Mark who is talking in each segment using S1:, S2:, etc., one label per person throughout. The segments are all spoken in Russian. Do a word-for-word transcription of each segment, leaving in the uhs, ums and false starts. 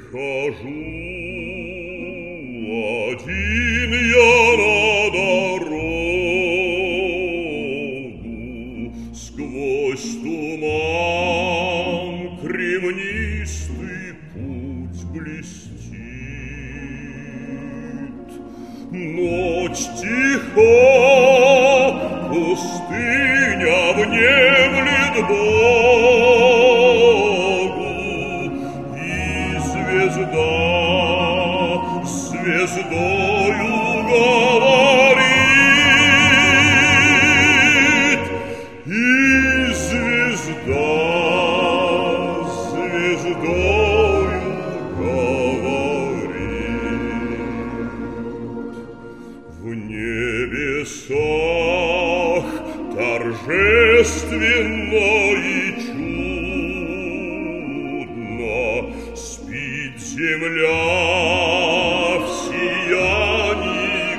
S1: Хожу один я на дорогу, сквозь туман кремнистый путь блестит. Ночь тиха, пустыня внемлет Богу, и звезда звездою говорит, и звезда звездою говорит. В небесах торжественно и чудно спит земля в сиянии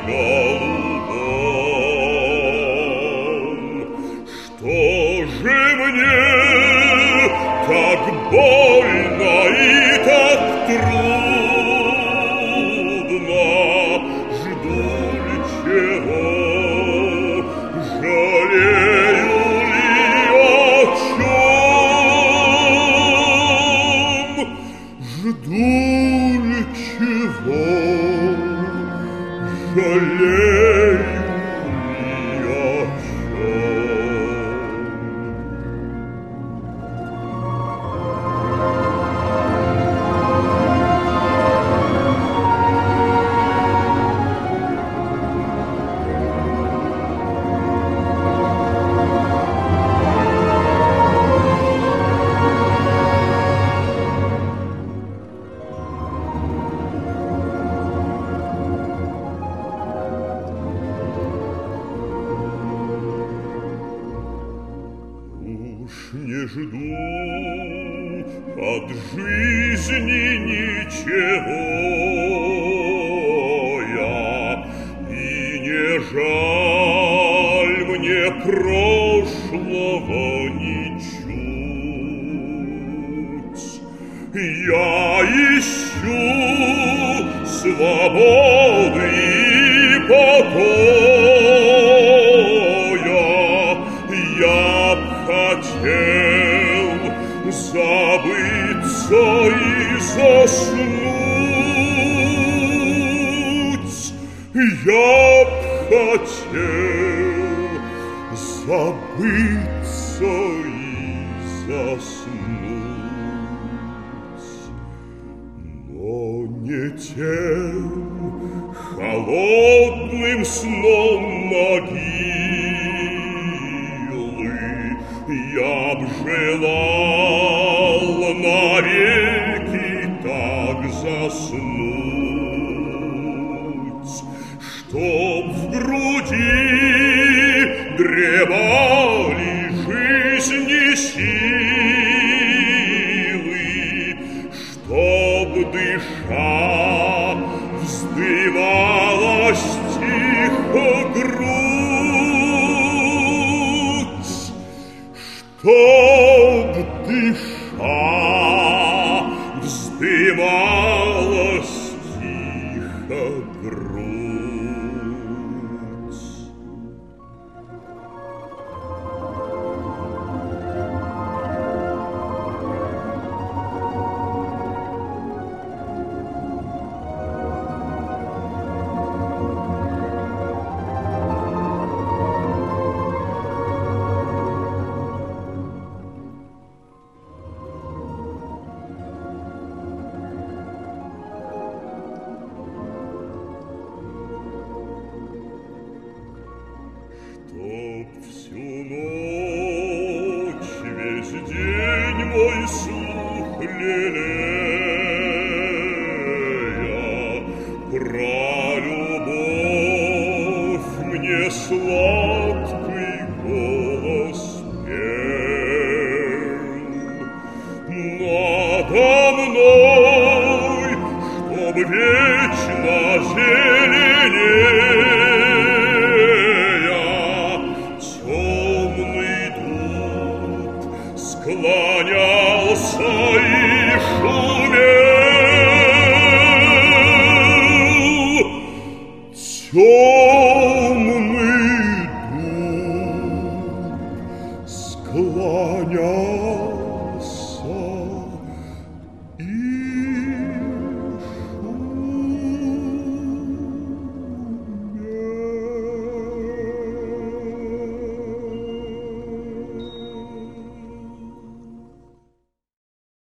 S1: голубом. Что же мне так больно и так трудно? Жду ли чего? Жалею ли о чем? Жду ли чего? Жалею ли о чем? Уж не жду от жизни ничего я, и не жаль мне прошлого ничуть. Я ищу свободы и покоя, я б хотел забыться и заснуть. Я б хотел забыться и заснуть, но не тем холодным сном могилы я б желал навеки так заснуть, чтоб в груди дремали жизни силы, чтоб дыша вздымалась тихо грудь, чтоб дыша вздымалась тихо грудь. Чтоб всю ночь, весь день мой слух лелея, про любовь мне слава